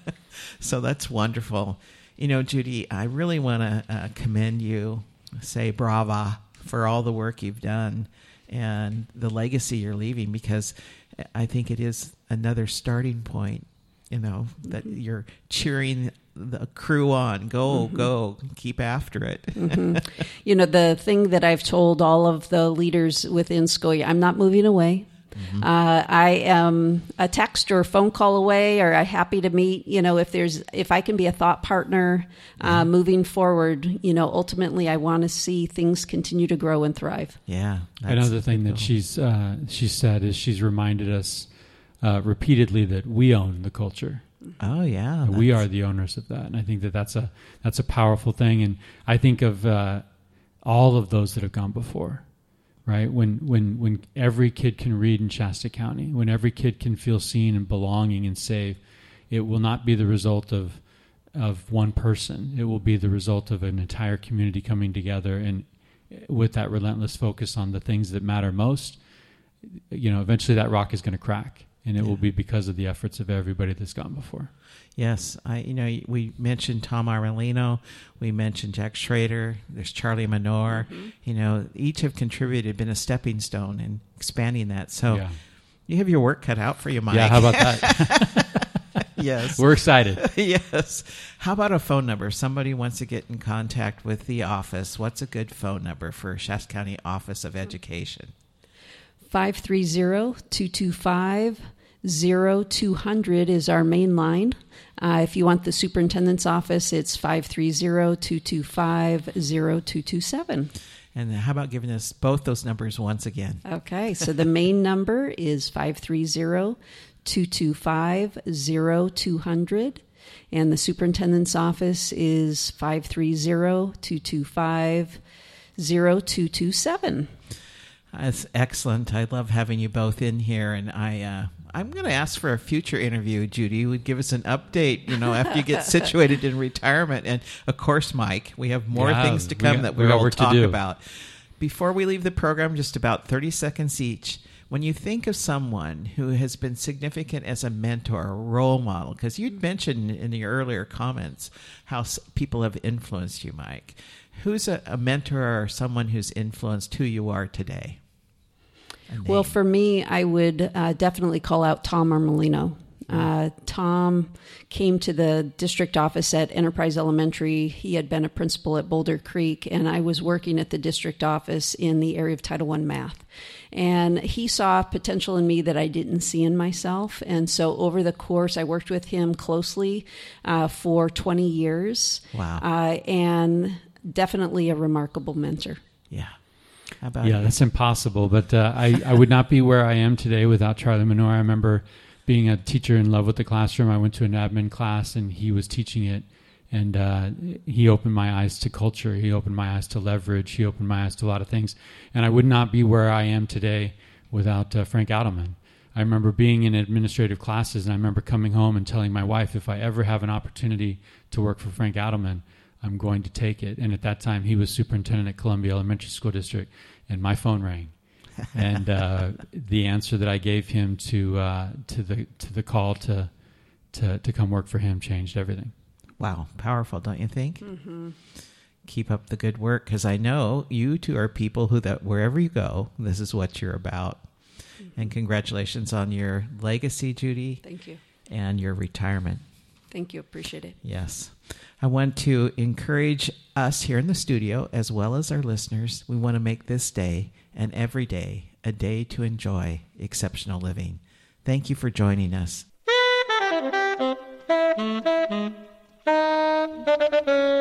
So that's wonderful. You know, Judy, I really want to uh, commend you, say brava, for all the work you've done and the legacy you're leaving, because I think it is another starting point. You know, that you're cheering the crew on. Go, mm-hmm. go, keep after it. Mm-hmm. You know, the thing that I've told all of the leaders within S C O I, I'm not moving away. Mm-hmm. Uh, I am a text or a phone call away, or I'm happy to meet. You know, if there's if I can be a thought partner uh, mm-hmm. moving forward. You know, ultimately, I want to see things continue to grow and thrive. Yeah. Another thing that she's uh, she said is she's reminded us uh, repeatedly that we own the culture. Oh yeah, we are the owners of that, and I think that that's a that's a powerful thing. And I think of uh, all of those that have gone before. Right, when when when every kid can read in Shasta County, when every kid can feel seen and belonging and safe, it will not be the result of of one person. It will be the result of an entire community coming together, and with that relentless focus on the things that matter most. You know, eventually that rock is going to crack, and it yeah. will be because of the efforts of everybody that's gone before. Yes, I you know we mentioned Tom Armelino, we mentioned Jack Schrader. There's Charlie Menor. Mm-hmm. You know, each have contributed, been a stepping stone in expanding that. So yeah. you have your work cut out for you, Mike. Yeah, how about that? Yes, we're excited. Yes. How about a phone number? Somebody wants to get in contact with the office. What's a good phone number for Shasta County Office of Education? five three zero, two two five, zero two hundred is our main line. Uh, if you want the superintendent's office, it's five three zero, two two five, zero two two seven. And how about giving us both those numbers once again? Okay, so the main number is five three zero, two two five, zero two hundred. And the superintendent's office is five three zero, two two five, zero two two seven. That's excellent. I love having you both in here, and I, uh, I'm going to ask for a future interview. Judy, you would give us an update, you know, after you get situated in retirement. And of course, Mike, we have more yeah, things to come got, that we will talk to about. Before we leave the program, just about thirty seconds each. When you think of someone who has been significant as a mentor, a role model, because you'd mentioned in the earlier comments how people have influenced you, Mike. Who's a, a mentor or someone who's influenced who you are today? Well, for me, I would uh, definitely call out Tom Armelino. Uh, Tom came to the district office at Enterprise Elementary. He had been a principal at Boulder Creek, and I was working at the district office in the area of Title I math. And he saw potential in me that I didn't see in myself. And so over the course, I worked with him closely uh, for twenty years. Wow. Uh, and definitely a remarkable mentor. Yeah. How about yeah, you? That's impossible. But uh, I, I would not be where I am today without Charlie Menor. I remember being a teacher in love with the classroom. I went to an admin class, and he was teaching it. And uh, he opened my eyes to culture. He opened my eyes to leverage. He opened my eyes to a lot of things. And I would not be where I am today without uh, Frank Adelman. I remember being in administrative classes, and I remember coming home and telling my wife, if I ever have an opportunity to work for Frank Adelman, I'm going to take it. And at that time, he was superintendent at Columbia Elementary School District, and my phone rang. and uh, the answer that I gave him to uh, to the to the call to to to come work for him changed everything. Wow, powerful, don't you think? Mm-hmm. Keep up the good work, because I know you two are people who that wherever you go, this is what you're about. Mm-hmm. And congratulations on your legacy, Judy. Thank you. And your retirement. Thank you. Appreciate it. Yes. I want to encourage us here in the studio, as well as our listeners. We want to make this day and every day a day to enjoy exceptional living. Thank you for joining us.